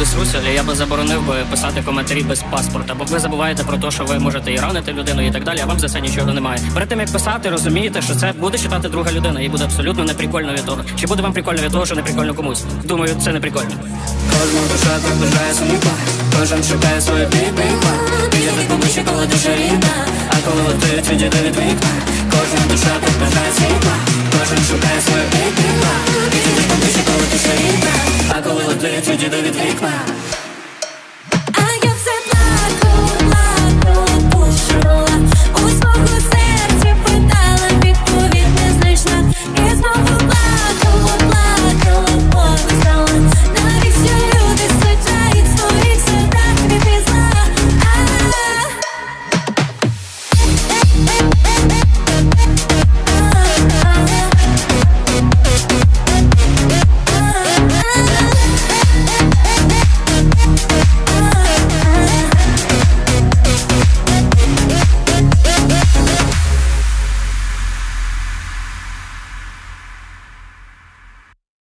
кудись русілі, я би заборонив би писати коментарі без паспорта, бо ви забуваєте про те, що ви можете і ранити людину і так далі, а вам за це нічого немає. Перед тим як писати, розумієте, що це буде читати друга людина, і буде абсолютно неприкольно від того. Чи буде вам прикольно від того, що не прикольно комусь? Думаю, це не прикольно. Кожна душа так бажає світла, кожен шукає своє підпихла. Підійди поближче, коли душа рідна, а коли летить, відійди від вікна. Кожна душа так бажає світла, кожен шукає своє підпихла. Підійди поближче, коли душа рідна, а коли летить, відійди від вікна.